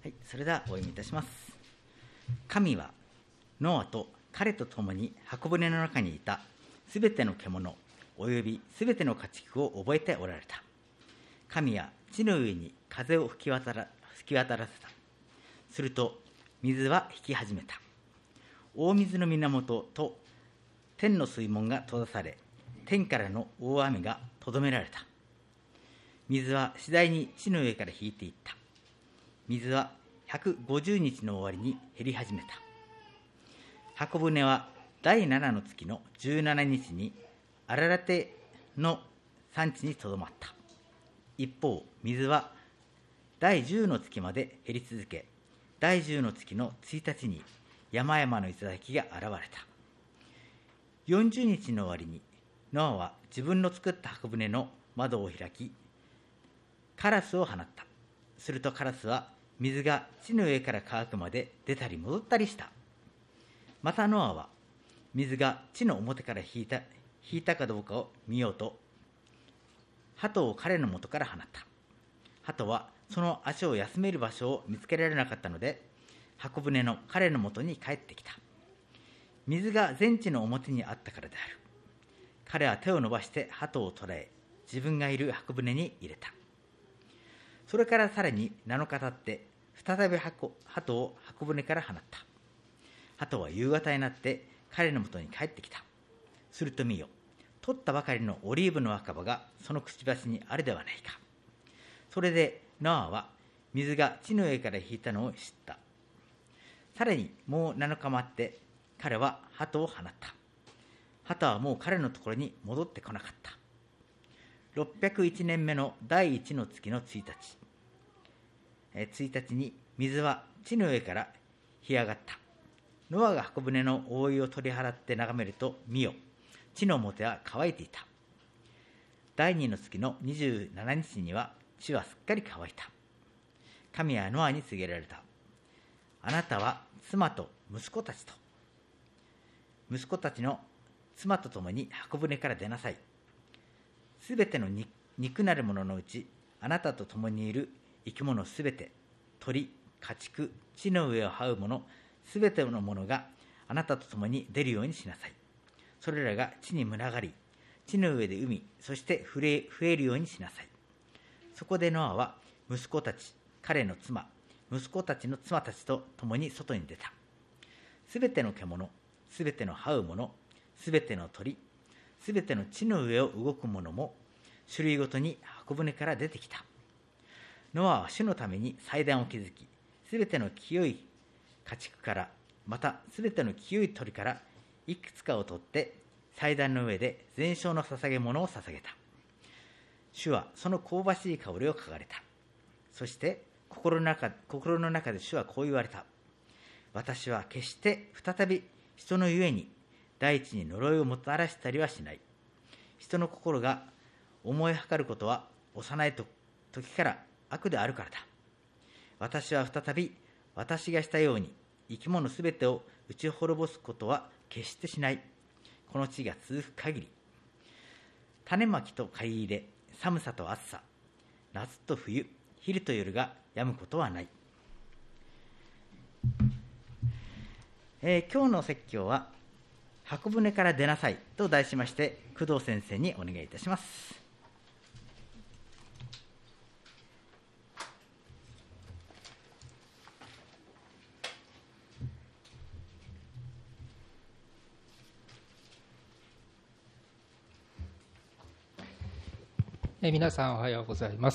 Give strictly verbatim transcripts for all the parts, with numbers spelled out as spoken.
はい、それではお読みいたします。神はノアと彼と共に箱舟の中にいたすべての獣およびすべての家畜を覚えておられた。神は地の上に風を吹き渡ら吹き渡らせた。すると水は引き始めた。大水の源と天の水門が閉ざされ、天からの大雨がとどめられた。水は次第に地の上から引いていった。水はひゃくごじゅうにちの終わりに減り始めた。箱舟はだいななの月のじゅうしちにちにアララテの産地にとどまった。一方、水はだいじゅうの月まで減り続け、だいじゅうの月のついたちに山々の頂が現れた。よんじゅうにちの終わりにノアは自分の作った箱舟の窓を開き、カラスを放った。するとカラスは水が地の上から乾くまで出たり戻ったりした。またノアは水が地の表から引いた引いたかどうかを見ようと鳩を彼の元から放った。鳩はその足を休める場所を見つけられなかったので、箱舟の彼の元に帰ってきた。水が全地の表にあったからである。彼は手を伸ばして鳩を捕らえ、自分がいる箱舟に入れた。それからさらになのか経って再び鳩を箱舟から放った。鳩は夕方になって彼のもとに帰ってきた。すると見よ、取ったばかりのオリーブの若葉がそのくちばしにあるではないか。それでノアは水が地の上から引いたのを知った。さらにもうなのか待って彼は鳩を放った。鳩はもう彼のところに戻ってこなかった。ろっぴゃくいちねんめのだいいちの月のついたち、えついたちに水は地の上から干上がった。ノアが箱舟の覆いを取り払って眺めると、見よ、地の表は乾いていた。だいにの月のにじゅうしちにちには地はすっかり乾いた。神はノアに告げられた。あなたは妻と息子たちと息子たちの妻と共に箱舟から出なさい。すべての肉なるもののうち、あなたと共にいる生き物すべて、鳥、家畜、地の上を這うものすべてのものがあなたと共に出るようにしなさい。それらが地に群がり、地の上で海、そして増え、増えるようにしなさい。そこでノアは息子たち、彼の妻、息子たちの妻たちと共に外に出た。すべての獣、すべての這うもの、すべての鳥、すべての地の上を動くものも種類ごとに箱舟から出てきた。ノアは主のために祭壇を築き、すべての清い家畜から、またすべての清い鳥からいくつかを取って祭壇の上で全焼の捧げ物を捧げた。主はその香ばしい香りを嗅がれた。そして心の中、心の中で主はこう言われた。私は決して再び人のゆえに大地に呪いをもたらしたりはしない。人の心が思いはかることは幼い時から悪であるからだ。私は再び私がしたように生き物すべてを打ち滅ぼすことは決してしない。この地が続く限り、種まきと刈り入れ、寒さと暑さ、夏と冬、昼と夜が止むことはない。えー、今日の説教は箱舟から出なさいと題しまして、工藤先生にお願いいたします。 え皆さんおはようございます。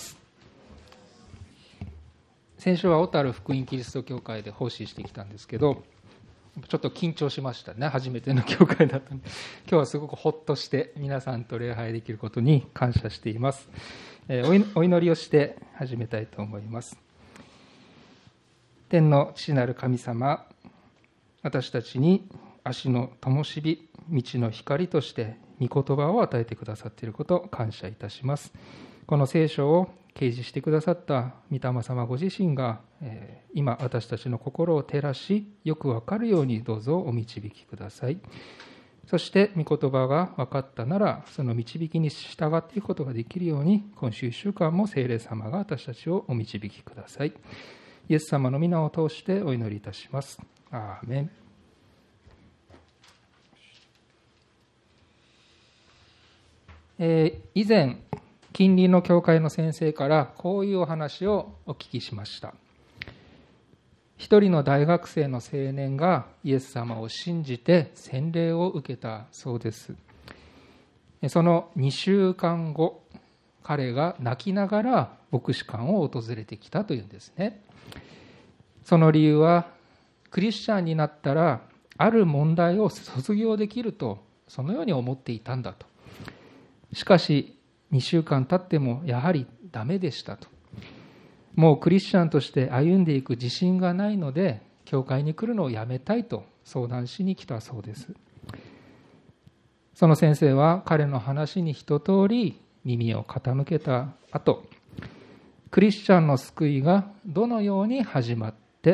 先週は小樽福音キリスト教会で奉仕してきたんですけど、ちょっと緊張しましたね。初めての教会だったので、今日はすごくほっとして皆さんと礼拝できることに感謝しています。えお祈りをして始めたいと思います。天の父なる神様、私たちに足の灯火、道の光として御言葉を与えてくださっていることを感謝いたします。この聖書を掲示してくださった御霊様ご自身が、えー、今私たちの心を照らし、よくわかるようにどうぞお導きください。そして御言葉が分かったなら、その導きに従っていくことができるように、今週いっしゅうかんも聖霊様が私たちをお導きください。 イエス様の皆を通してお祈りいたします。アーメン。えー、以前近隣の教会の先生からこういうお話をお聞きしました。一人の大学生の青年がイエス様を信じて洗礼を受けたそうです。そのにしゅうかんご、彼が泣きながら牧師館を訪れてきたというんですね。その理由は、クリスチャンになったらある問題を卒業できると、そのように思っていたんだと。しかしにしゅうかん経ってもやはりダメでしたと。もうクリスチャンとして歩んでいく自信がないので、教会に来るのをやめたいと相談しに来たそうです。その先生は彼の話に一通り耳を傾けた後、クリスチャンの救いがどのように始まって、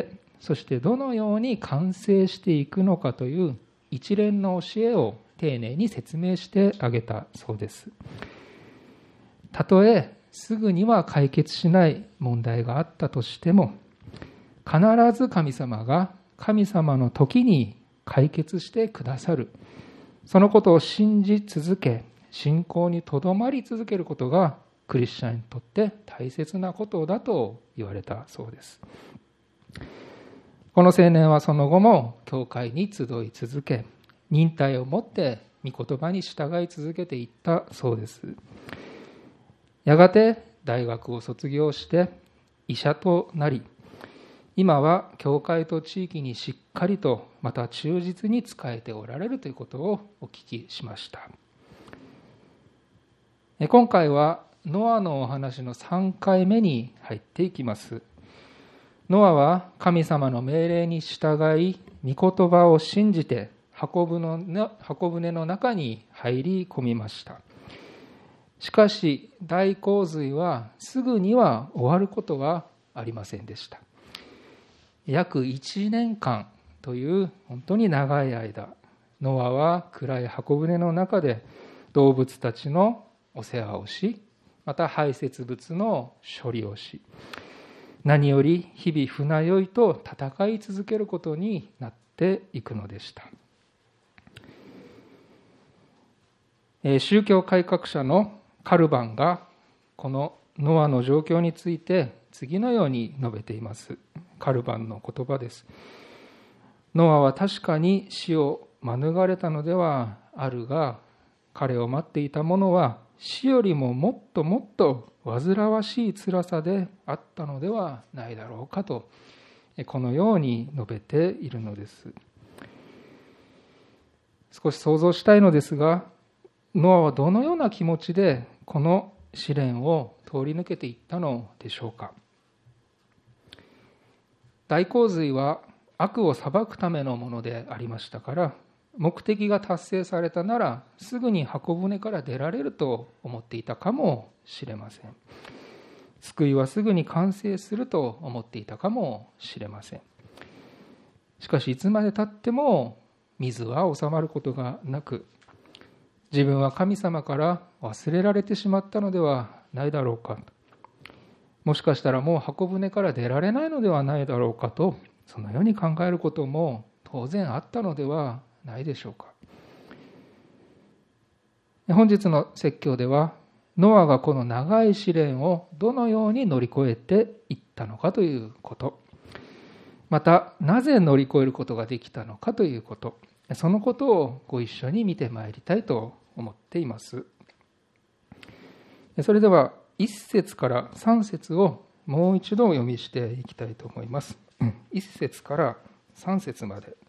そしてどのように完成していくのかという一連の教えを丁寧に説明してあげたそうです。たとえすぐには解決しない問題があったとしても、必ず神様が神様の時に解決してくださる。そのことを信じ続け、信仰にとどまり続けることがクリスチャンにとって大切なことだと言われたそうです。この青年はその後も教会に集い続け、忍耐を持って御言葉に従い続けていったそうです。やがて大学を卒業して医者となり、今は教会と地域にしっかりとまた忠実に仕えておられるということをお聞きしました。今回はノアのお話のさんかいめに入っていきます。ノアは神様の命令に従い、御言葉を信じて箱舟の中に入り込みました。しかし大洪水はすぐには終わることはありませんでした。約いちねんかんという本当に長い間、ノアは暗い箱舟の中で動物たちのお世話をし、また排泄物の処理をし、何より日々船酔いと戦い続けることになっていくのでした。宗教改革者のカルバンがこのノアの状況について次のように述べています。カルバンの言葉です。ノアは確かに死を免れたのではあるが、彼を待っていたものは死よりももっともっと煩わしい辛さであったのではないだろうかと、このように述べているのです。少し想像したいのですが、ノアはどのような気持ちでこの試練を通り抜けていったのでしょうか。大洪水は悪を裁くためのものでありましたから、目的が達成されたならすぐに箱舟から出られると思っていたかもしれません。救いはすぐに完成すると思っていたかもしれません。しかしいつまでたっても水は収まることがなく、自分は神様から忘れられてしまったのではないだろうか、もしかしたらもう箱舟から出られないのではないだろうかと、そのように考えることも当然あったのではないでしょうか。本日の説教では、ノアがこの長い試練をどのように乗り越えていったのかということ、またなぜ乗り越えることができたのかということ、そのことをご一緒に見てまいりたいと思っています。それではいっ節からさん節をもう一度お読みしていきたいと思います。いっ節からさん節まで。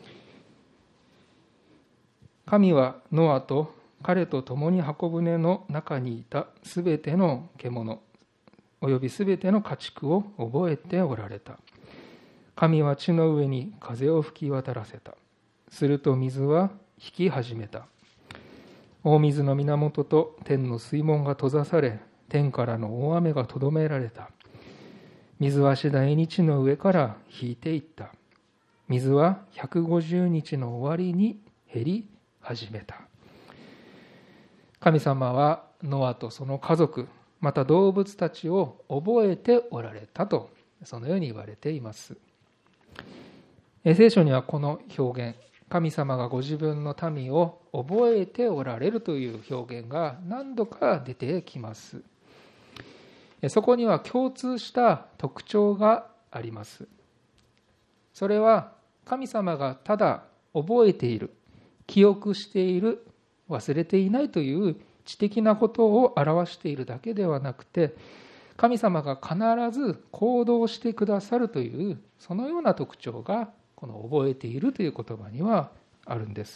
神はノアと彼と共に箱舟の中にいたすべての獣およびすべての家畜を覚えておられた。神は地の上に風を吹き渡らせた。すると水は引き始めた。大水の源と天の水門が閉ざされ、天からの大雨がとどめられた。水は次第に地の上から引いていった。水はひゃくごじゅうにちの終わりに減り始めた。神様はノアとその家族、また動物たちを覚えておられたとそのように言われています。聖書にはこの表現、神様がご自分の民を覚えておられるという表現が何度か出てきます。そこには共通した特徴があります。それは神様がただ覚えている、記憶している、忘れていないという知的なことを表しているだけではなくて、神様が必ず行動してくださるという、そのような特徴がこの覚えているという言葉にはあるんです。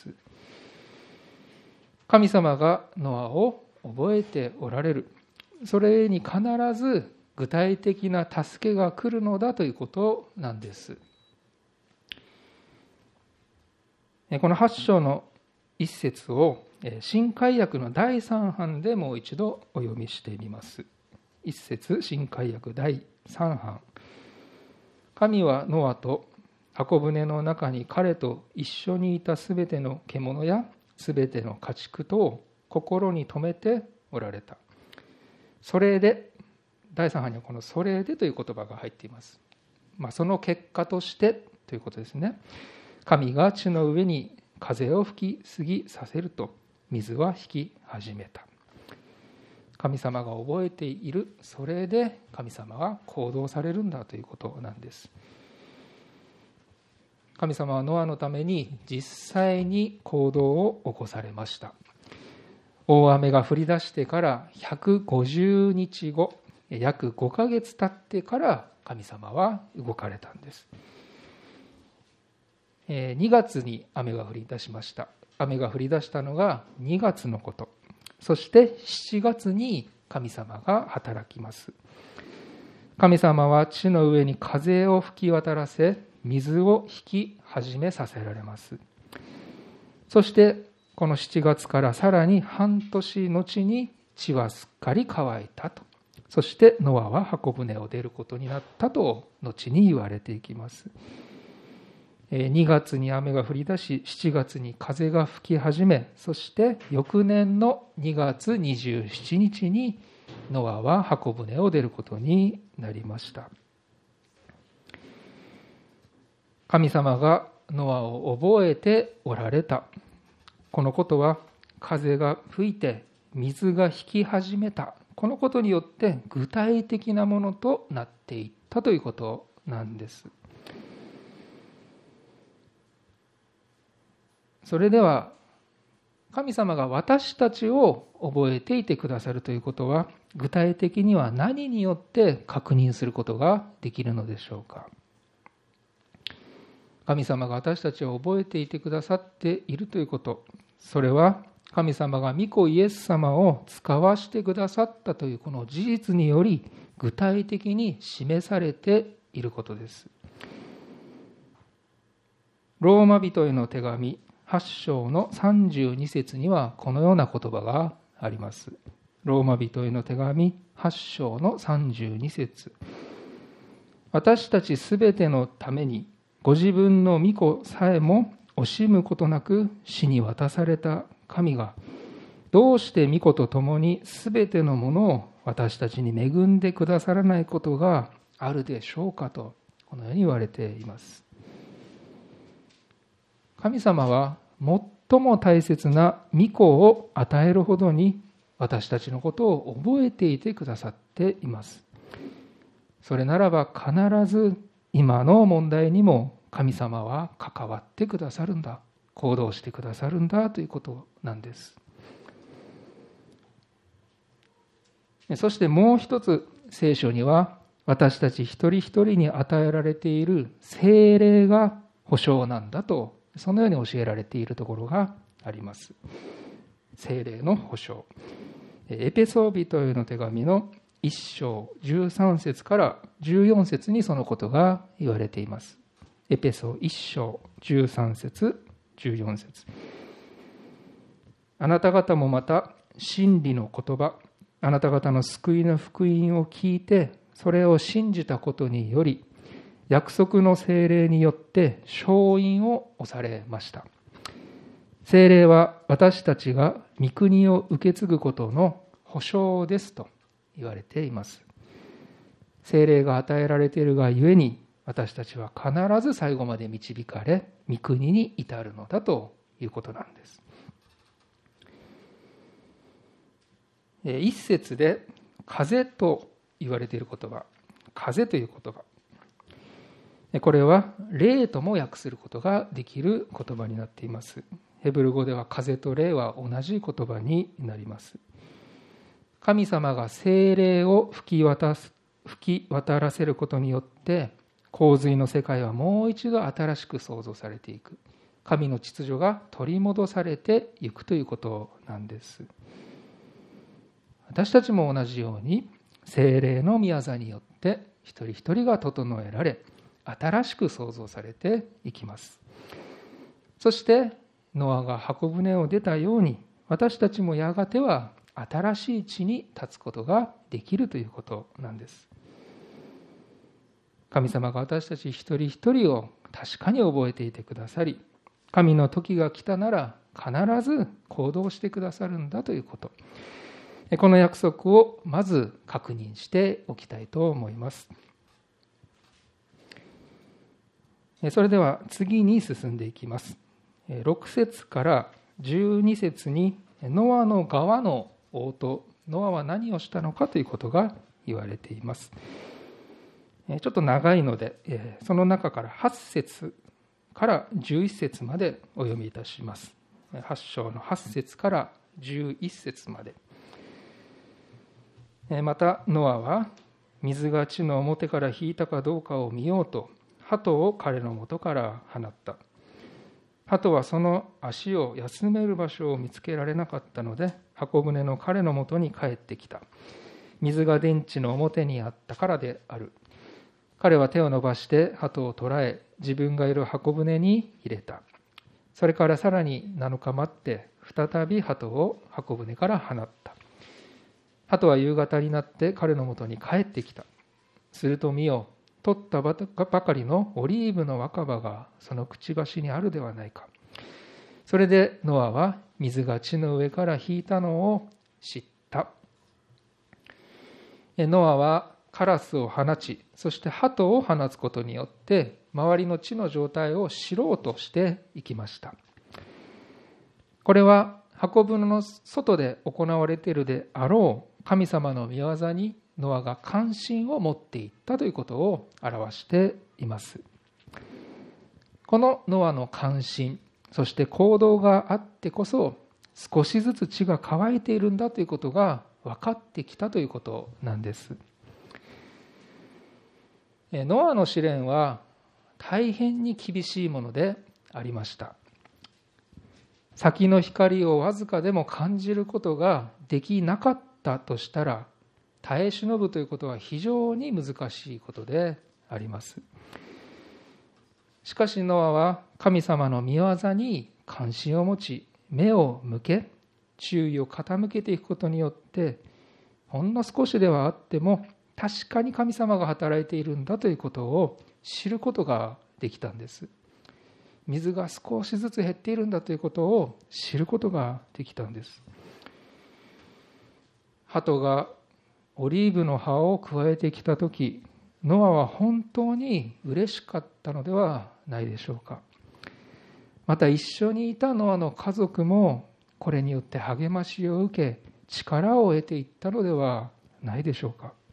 神様がノアを覚えておられる、それに必ず具体的な助けが来るのだということなんです。このはち章の一節を新改訳のだいさん版でもう一度お読みしてみます。一節、新改訳だいさん版。神はノアと箱舟の中に彼と一緒にいたすべての獣やすべての家畜とを心に留めておられた。それで、だいさん版にはこのそれでという言葉が入っています。まあ、その結果としてということですね。神が地の上に風を吹き過ぎさせると水は引き始めた。神様が覚えている、それで神様は行動されるんだということなんです。神様はノアのために実際に行動を起こされました。大雨が降り出してからひゃくごじゅうにちご、約ごかげつ経ってから神様は動かれたんです。にがつに雨が降り出しました。雨が降り出したのがにがつのこと。そしてしちがつに神様が働きます。神様は地の上に風を吹き渡らせ、水を引き始めさせられます。そしてこのしちがつからさらに半年後に地はすっかり乾いたと。そしてノアは箱舟を出ることになったと後に言われていきます。にがつに雨が降り出し、しちがつに風が吹き始め、そして翌年のにがつにじゅうしちにちにノアは箱舟を出ることになりました。神様がノアを覚えておられた。このことは風が吹いて水が引き始めた。このことによって具体的なものとなっていったということなんです。それでは神様が私たちを覚えていてくださるということは、具体的には何によって確認することができるのでしょうか。神様が私たちを覚えていてくださっているということ、それは神様が御子イエス様を使わしてくださったというこの事実により具体的に示されていることです。ローマ人への手紙はち章のさんじゅうに節にはこのような言葉があります。ローマ人への手紙はち章のさんじゅうに節。私たちすべてのためにご自分の御子さえも惜しむことなく死に渡された神が、どうして御子と共にすべてのものを私たちに恵んでくださらないことがあるでしょうかと、このように言われています。神様は最も大切な御子を与えるほどに私たちのことを覚えていてくださっています。それならば必ず今の問題にも神様は関わってくださるんだ、行動してくださるんだということなんです。そしてもう一つ、聖書には私たち一人一人に与えられている聖霊が保証なんだと、そのように教えられているところがあります。聖霊の保証。エペソビトへの手紙のいっ章じゅうさん節からじゅうよん節にそのことが言われています。エペソいっ章じゅうさん節じゅうよん節。あなた方もまた真理の言葉、あなた方の救いの福音を聞いてそれを信じたことにより、約束の聖霊によって承印を押されました。聖霊は私たちが御国を受け継ぐことの保証ですと言われています。 聖霊が与えられているがゆえに、私たちは必ず最後まで導かれ、御国に至るのだということなんです。一節で風と言われている言葉、風という言葉、これは霊とも訳することができる言葉になっています。ヘブル語では風と霊は同じ言葉になります。神様が聖霊を吹き渡す、吹き渡らせることによって洪水の世界はもう一度新しく創造されていく。神の秩序が取り戻されていくということなんです。私たちも同じように聖霊の御業によって一人一人が整えられ、新しく創造されていきます。そしてノアが箱舟を出たように、私たちもやがては新しい地に立つことができるということなんです。神様が私たち一人一人を確かに覚えていてくださり、神の時が来たなら必ず行動してくださるんだということ、この約束をまず確認しておきたいと思います。それでは次に進んでいきます。ろく節からじゅうに節にノアの側の応答、ノアは何をしたのかということが言われています。ちょっと長いので、その中からはち節からじゅういち節までお読みいたします。はち章のはち節からじゅういち節まで。またノアは水が地の表から引いたかどうかを見ようと鳩を彼の元から放った。鳩はその足を休める場所を見つけられなかったので、箱舟の彼の元に帰ってきた。水が電池の表にあったからである。彼は手を伸ばして鳩を捕らえ、自分がいる箱舟に入れた。それからさらになのか待って再び鳩を箱舟から放った。鳩は夕方になって彼の元に帰ってきた。すると見よ、取ったばかりのオリーブの若葉がそのくちばしにあるではないか。それでノアは水が地の上から引いたのを知った。ノアはカラスを放ち、そして鳩を放つことによって周りの地の状態を知ろうとしていきました。これは箱舟の外で行われているであろう神様の御業にノアが関心を持っていったということを表しています。このノアの関心、そして行動があってこそ少しずつ地が乾いているんだということが分かってきたということなんです。ノアの試練は大変に厳しいものでありました。先の光をわずかでも感じることができなかったとしたら、耐え忍ぶということは非常に難しいことであります。しかしノアは神様の御業に関心を持ち、目を向け、注意を傾けていくことによって、ほんの少しではあっても確かに神様が働いているんだということを知ることができたんです。水が少しずつ減っているんだということを知ることができたんです。鳩がオリーブの葉を加えてきたとき、ノアは本当に嬉しかったのではないでしょうか。また一緒にいたノアの家族もこれによって励ましを受け、力を得ていったのではないでしょうか。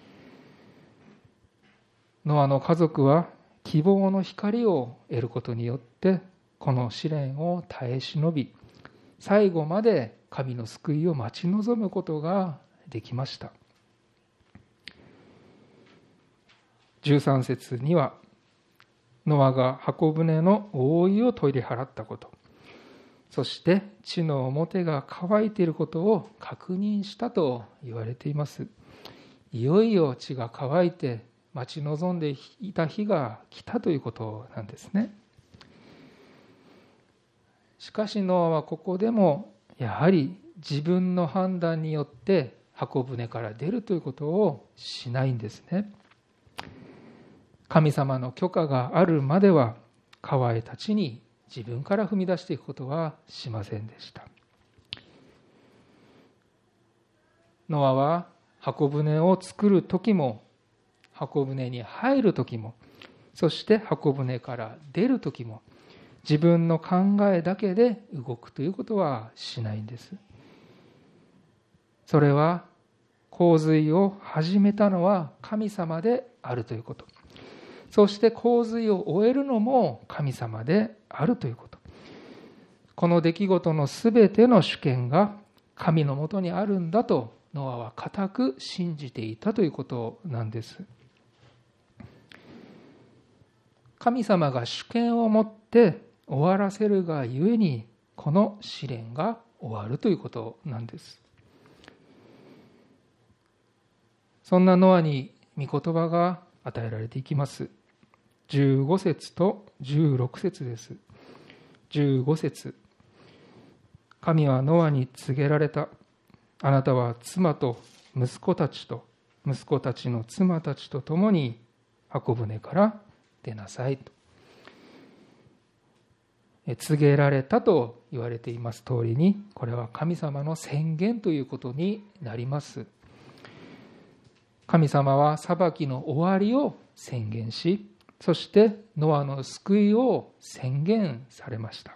ノアの家族は希望の光を得ることによってこの試練を耐え忍び、最後まで神の救いを待ち望むことができました。じゅうさん節にはノアが箱舟の覆いを取り払ったこと、そして地の表が乾いていることを確認したと言われています。いよいよ地が乾いて待ち望んでいた日が来たということなんですね。しかしノアはここでもやはり自分の判断によって箱舟から出るということをしないんですね。神様の許可があるまでは乾いた地に自分から踏み出していくことはしませんでした。ノアは箱舟を作る時も箱舟に入るときも、そして箱舟から出るときも、自分の考えだけで動くということはしないんです。それは洪水を始めたのは神様であるということ。そして洪水を終えるのも神様であるということ。この出来事のすべての主権が神のもとにあるんだとノアは固く信じていたということなんです。神様が主権を持って終わらせるがゆえに、この試練が終わるということなんです。そんなノアに御言葉が与えられていきます。じゅうご節とじゅうろく節です。じゅうご節、神はノアに告げられた。あなたは妻と息子たちと息子たちの妻たちと共に箱舟から出なさいと。告げられたと言われています通りに、これは神様の宣言ということになります。神様は裁きの終わりを宣言し、そしてノアの救いを宣言されました。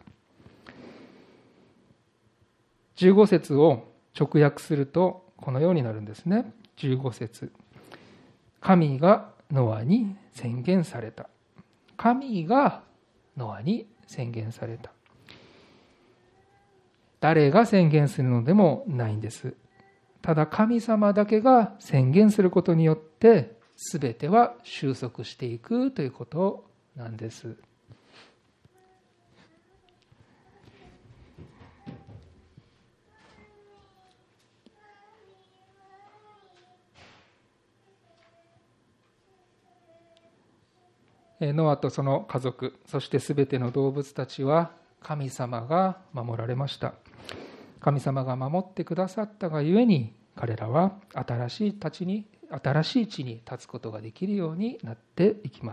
じゅうご節を直訳するとこのようになるんですね。じゅうご節、神がノアに宣言された。神がノアに宣言された。誰が宣言するのでもないんです。ただ神様だけが宣言することによって全ては収束していくということなんです。ノアとその家族、そしてすべての動物たちは神様が守られました。神様が守ってくださったがゆえに、彼らは新しい立ちに新しい地に立つことができるようになっていきます。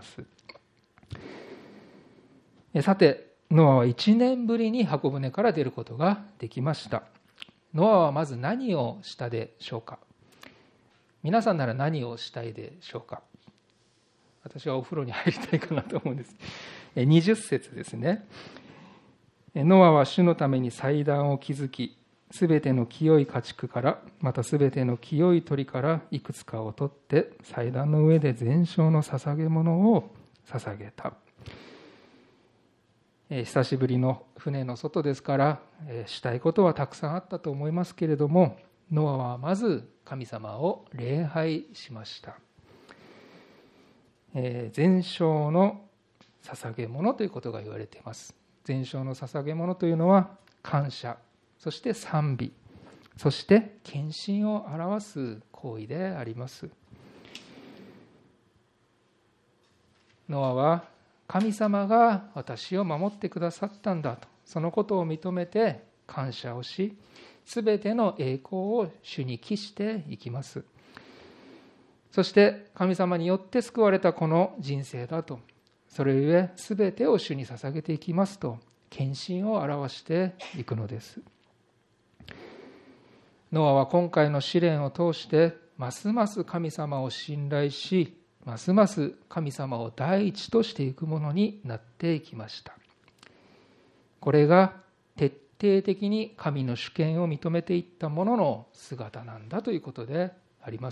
さて、ノアはいちねんぶりに箱舟から出ることができました。ノアはまず何をしたでしょうか。皆さんなら何をしたいでしょうか。私はお風呂に入りたいかなと思うんです。にじゅっ節ですね。ノアは主のために祭壇を築き、すべての清い家畜から、またすべての清い鳥からいくつかを取って、祭壇の上で全焼の捧げ物を捧げた。久しぶりの船の外ですから、したいことはたくさんあったと思いますけれども、ノアはまず神様を礼拝しました。全焼の捧げ物ということが言われています。全焼の捧げ物というのは感謝、そして賛美、そして献身を表す行為であります。ノアは神様が私を守ってくださったんだと、そのことを認めて感謝をし、すべての栄光を主に帰していきます。そして神様によって救われたこの人生だと、それゆえすべてを主に捧げていきますと、献身を表していくのです。ノアは今回の試練を通してますます神様を信頼し、ますます神様を第一としていくものになっていきました。これが徹底的に神の主権を認めていったものの姿なんだということであります。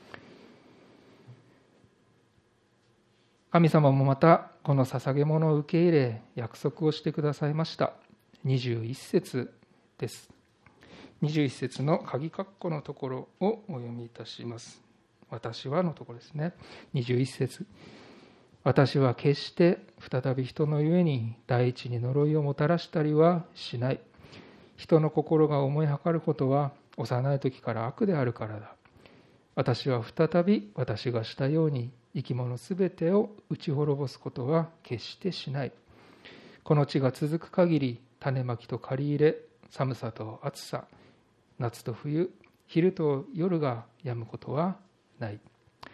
神様もまたこの捧げ物を受け入れ約束をしてくださいました。にじゅういち節です。にじゅういち節の鍵括弧のところをお読みいたします。私はのところですね。にじゅういち節、私は決して再び人のゆえに大地に呪いをもたらしたりはしない。人の心が思いはかることは幼い時から悪であるからだ。私は再び私がしたように生き物すべてを打ち滅ぼすことは決してしない。この地が続く限り、種まきと刈り入れ、寒さと暑さ、夏と冬、昼と夜が止むことはない。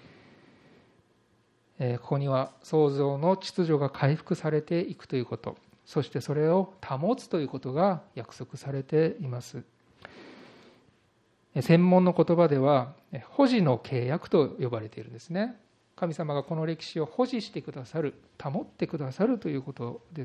えー、ここには創造の秩序が回復されていくということ、そしてそれを保つということが約束されています。専門の言葉では保持の契約と呼ばれているんですね。 神様がこの歴史を保持してくださる、保ってくださるということです。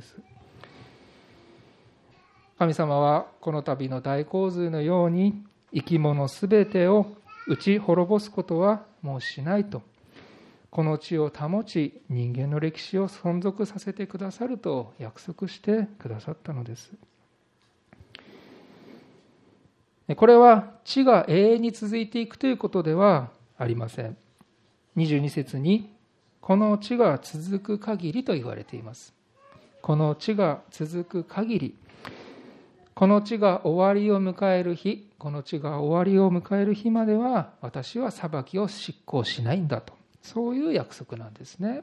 神様はこの度の大洪水のように生き物すべてを打ち滅ぼすことはもうしないと、この地を保ち人間の歴史を存続させてくださると約束してくださったのです。これは地が永遠に続いていくということではありません。にじゅうに節にこの地が続く限りと言われています。この地が続く限り、この地が終わりを迎える日、この地が終わりを迎える日までは私は裁きを執行しないんだと、そういう約束なんですね。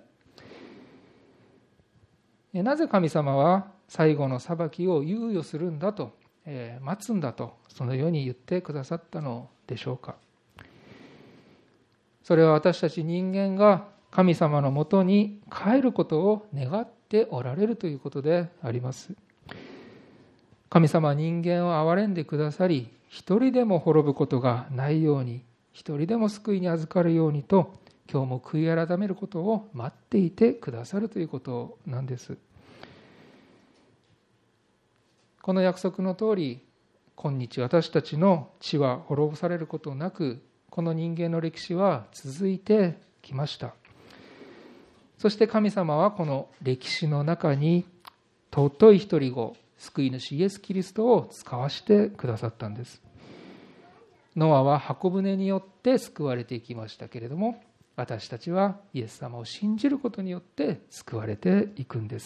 なぜ神様は最後の裁きを猶予するんだと、えー、待つんだと、そのように言ってくださったのでしょうか。それは私たち人間が神様のもとに帰ることを願っておられるということであります。神様は人間を憐れんでくださり、一人でも滅ぶことがないように、一人でも救いに預かるようにと、今日も悔い改めることを待っていてくださるということなんです。この約束の通り、今日私たちの地は滅ぼされることなく、この人間の歴史は続いてきました。そして神様はこの歴史の中に尊い一人子、救い主イエス・キリストを使わしてくださったんです。ノアは箱舟によって救われていきましたけれども、私たちはイエス様を信じることによって救われていくんです。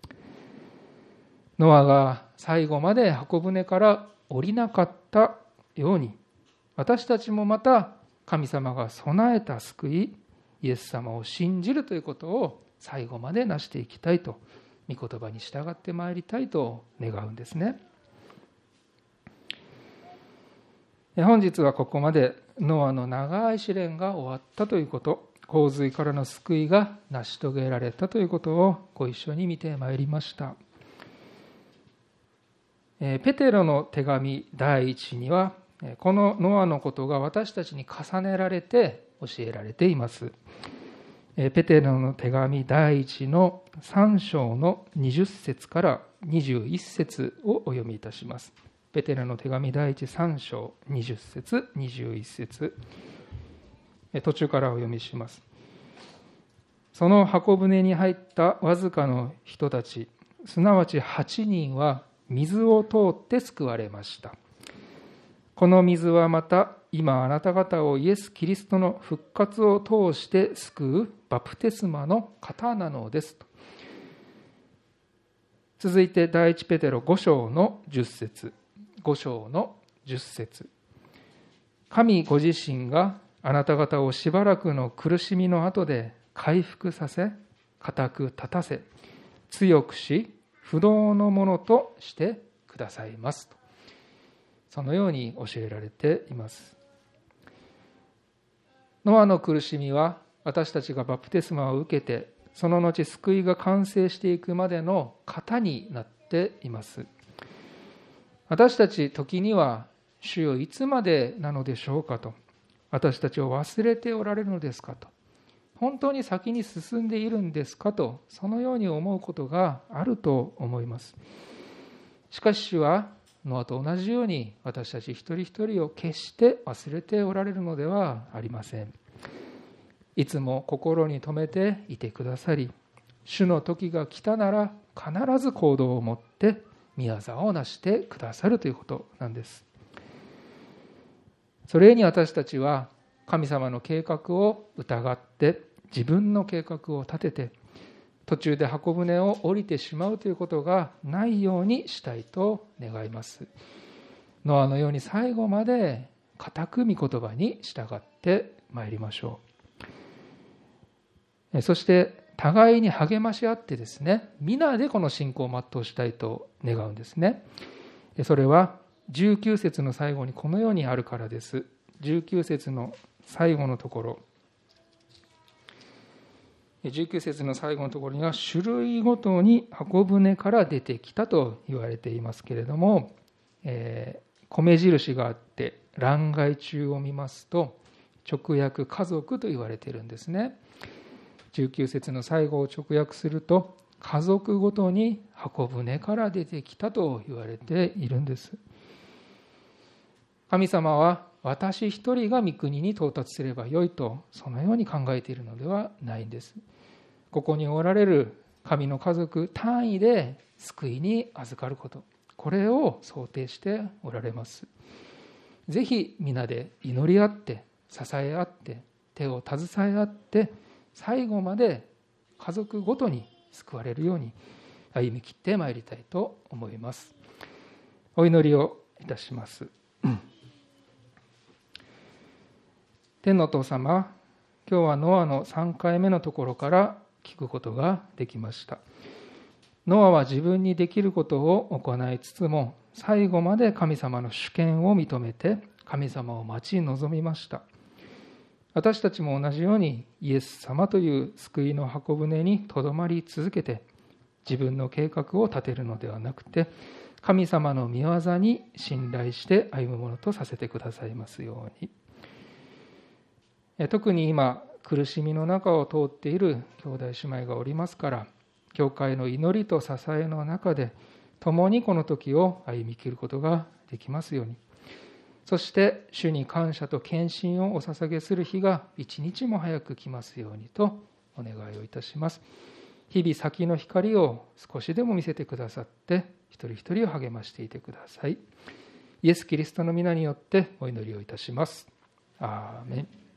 ノアが最後まで箱舟から降りなかったように、私たちもまた神様が備えた救い、イエス様を信じるということを最後まで成していきたいと、御言葉に従ってまいりたいと願うんですね。本日はここまでノアの長い試練が終わったということ、洪水からの救いが成し遂げられたということをご一緒に見てまいりました。ペテロの手紙第一には、このノアのことが私たちに重ねられて教えられています。ペテロの手紙第一のさん章のにじゅっ節からにじゅういち節をお読みいたします。ペテロの手紙第一さん章にじゅっ節、にじゅういち節、途中からお読みします。その箱舟に入ったわずかの人たち、すなわちはちにんは水を通って救われました。この水はまた今あなた方をイエス・キリストの復活を通して救うバプテスマの型なのですと。続いて第一ペテロご章のじゅっ節、ご章のじゅっ節。神ご自身があなた方をしばらくの苦しみの後で回復させ、固く立たせ、強くし、不動のものとしてくださいますと。そのように教えられています。ノアの苦しみは私たちがバプテスマを受けて、その後救いが完成していくまでの型になっています。私たち時には、主よいつまでなのでしょうかと、私たちを忘れておられるのですかと、本当に先に進んでいるんですかと、そのように思うことがあると思います。しかし主はノアと同じように私たち一人一人を決して忘れておられるのではありません。いつも心に留めていてくださり、主の時が来たなら必ず行動を持って宮業を成してくださるということなんです。それに私たちは神様の計画を疑って自分の計画を立てて途中で箱舟を降りてしまうということがないようにしたいと願います。ノアのように最後まで固く御言葉に従ってまいりましょう。そして互いに励まし合ってですね、皆でこの信仰を全うしたいと願うんですね。それはじゅうきゅう節の最後にこのようにあるからです。じゅうきゅう節の最後のところ、じゅうきゅう節の最後のところには種類ごとに箱舟から出てきたと言われていますけれども、えー、米印があって欄外中を見ますと直訳家族と言われているんですね。じゅうきゅう節の最後を直訳すると、家族ごとに箱舟から出てきたと言われているんです。神様は私一人が御国に到達すればよいと、そのように考えているのではないんです。ここにおられる神の家族単位で救いに預かること、これを想定しておられます。ぜひ皆で祈り合って支え合って手を携え合って最後まで家族ごとに救われるように歩み切ってまいりたいと思います。お祈りをいたします。天のお父様、今日はノアのさんかいめのところから聞くことができました。ノアは自分にできることを行いつつも、最後まで神様の主権を認めて神様を待ち望みました。私たちも同じようにイエス様という救いの箱舟にとどまり続けて、自分の計画を立てるのではなくて、神様の御業に信頼して歩むものとさせてくださいますように。特に今苦しみの中を通っている兄弟姉妹がおりますから、教会の祈りと支えの中で共にこの時を歩み切ることができますように。そして主に感謝と献身をお捧げする日が一日も早く来ますようにとお願いをいたします。日々先の光を少しでも見せてくださって、一人一人を励ましていてください。イエス・キリストの皆によってお祈りをいたします。アーメン。